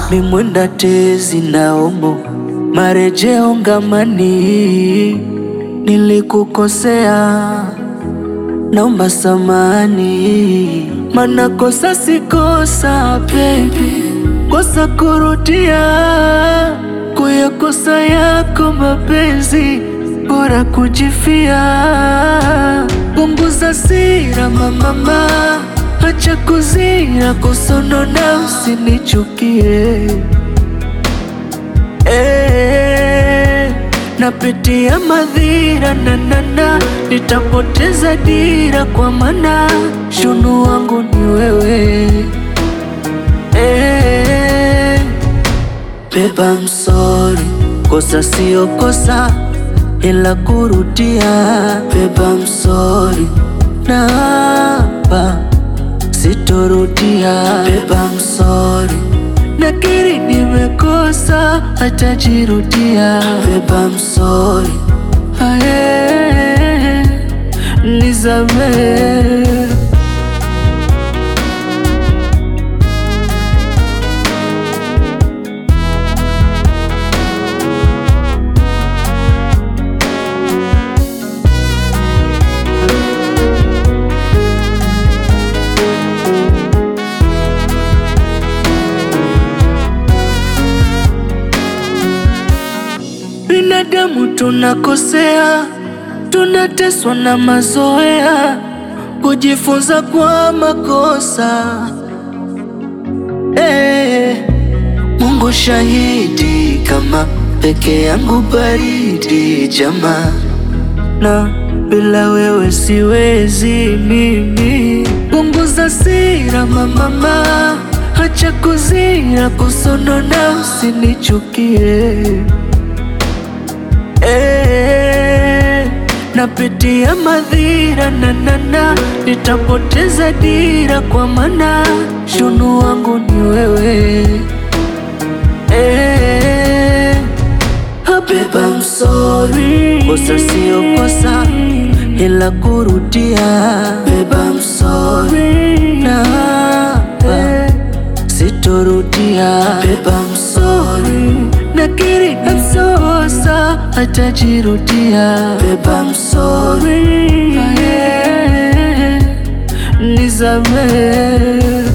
mimwenda tezi na omo marejeo ngamani. Nilikukosea, naomba samani, mana kosa si kosa baby, kosa kurudia kuyakosa yako mapenzi, bora kujifia. Punguza hasira mama, acha kuzira kusonona, usinichukie. Napitia madhira na nitapoteza dira, kwa maana shunu wangu ni wewe. Babe, I'm sorry, kosa sio kosa ila kurudia. Babe, I'm sorry, naapa sitorudia. Babe, I'm sorry, nakiri nimekosa, hatajirudia. Babe, I'm sorry, nisamehe. Binadamu tunakosea, tunateswa na mazoea, kujifunza kwa makosa. Mungu shahidi, kama peke yangu baridi jamaa, na bila wewe siwezi mimi. Punguza hasira mama, acha kuzira kusonona, usinichukie. Napitia madhira na nitapoteza dira, kwa maana shunu wangu ni wewe. Babe, I'm sorry, kosa sio kosa ila kurudia. Babe, I'm sorry, naapa sitorudia. Babe, I'm sorry, nakiri nimekosa, hatajirudia. Babe, I'm sorry, nisamehe.